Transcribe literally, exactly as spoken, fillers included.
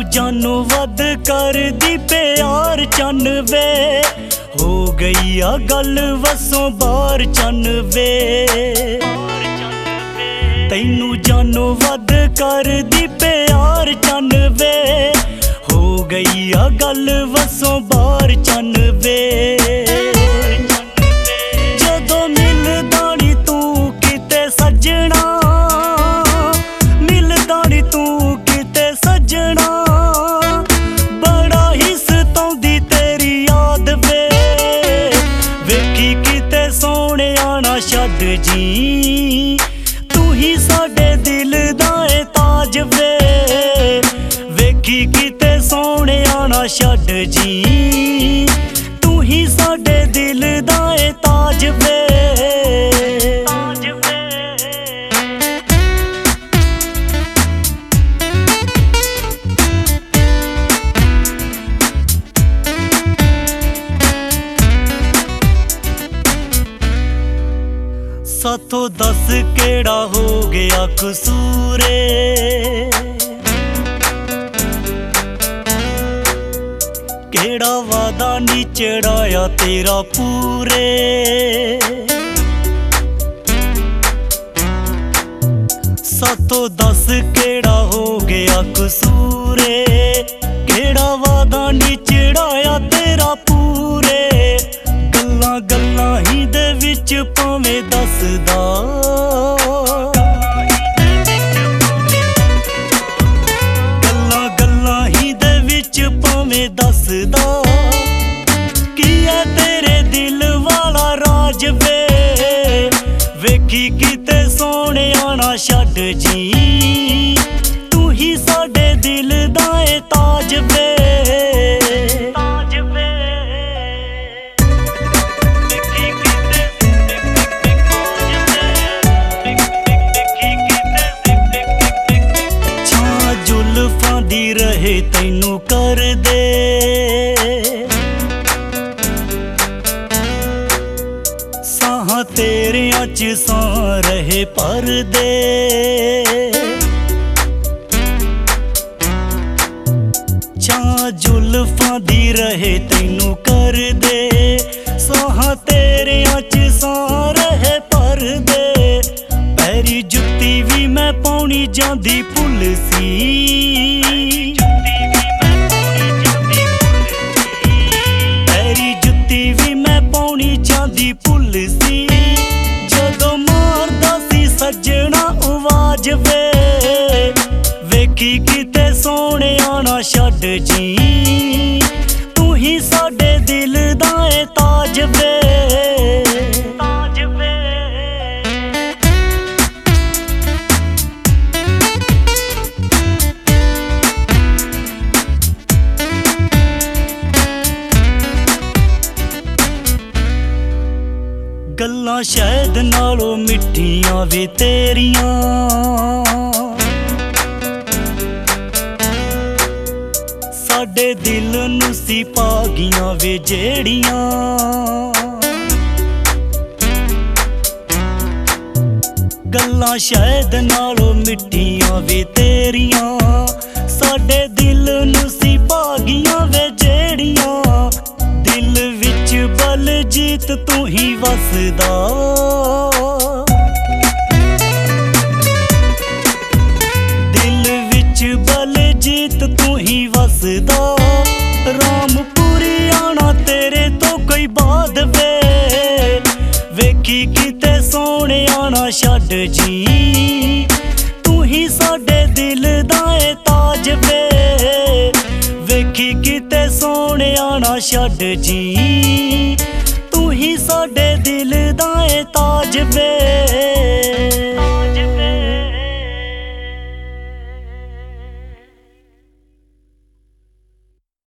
जानो वध कर दी प्यार चन वे हो गई आ गल वसों बार चन वे तैनू जानो वध कर दी प्यार चन वे हो गई आ गल वसों बार चन वे जदों मिलदा नी तू किते सजना मिलदा नी तू किते सजना बड़ा ही सताउंदी तेरी याद वे वेखी किते सोहणिया ना छड्ड जी तू ही साडे दिल दा ए ताज वे वेखी किते सोहणिया ना छड्ड जी तू ही साडे दिल दा ए ताज वे ताज वे साथों दस केड़ा हो गया कसूरे केड़ा वादा नी चढ़ाया तेरा पूरे साथों दस केड़ा हो गया कसूरे केड़ा वादा नी चढ़ाया तेरा पूरे गल्लां गल्लां ही दे विच भावें दसदा गल्लां गल्लां ही दे विच भावें दसदा की है तेरे दिल वाला राज वे वेखी किते सोहणिया ना छड्ड जी तू ही साडे दिल दा ए ताज वे ताज वे छां जुल्फां दी रहे तैनू कर दे साहां तेरियां च सां रहे पर दे छां जुल्फां दी रहे तैनू कर दे साहां तेरियां च सां रहे पर दे पैरी जुत्ती भी मैं पाउणी जांदी भुल सी पैरी जुत्ती भी मैं पाउणी जांदी भुल सी जदों मारदा सी सजना आवाज वे वेखी किते सोहणिया ना छड्ड जी तू ही साडे दिल दा ए ताज वे ताज वे गल्लां शहद नालों मिठियां वे तेरियां साडे दिल नूं सी पा गियां वे जेड़ियां गल्लां शहद नालों मिठियां वे तेरियां साडे दिल नूं सी पा गियां वे जेड़ियां दिल विच बलजीत तू ही वसदा दिल विच बलजीत तू ही वसदा रामपुरी आना तेरे तो कोई बाद वे वेखी किते सोहणिया ना छड्ड जी तू ही साडे दिल दा ए ताज वे वेखी किते सोहणिया ना छड्ड जी तू ही साडे दिल दा ए ताज वे।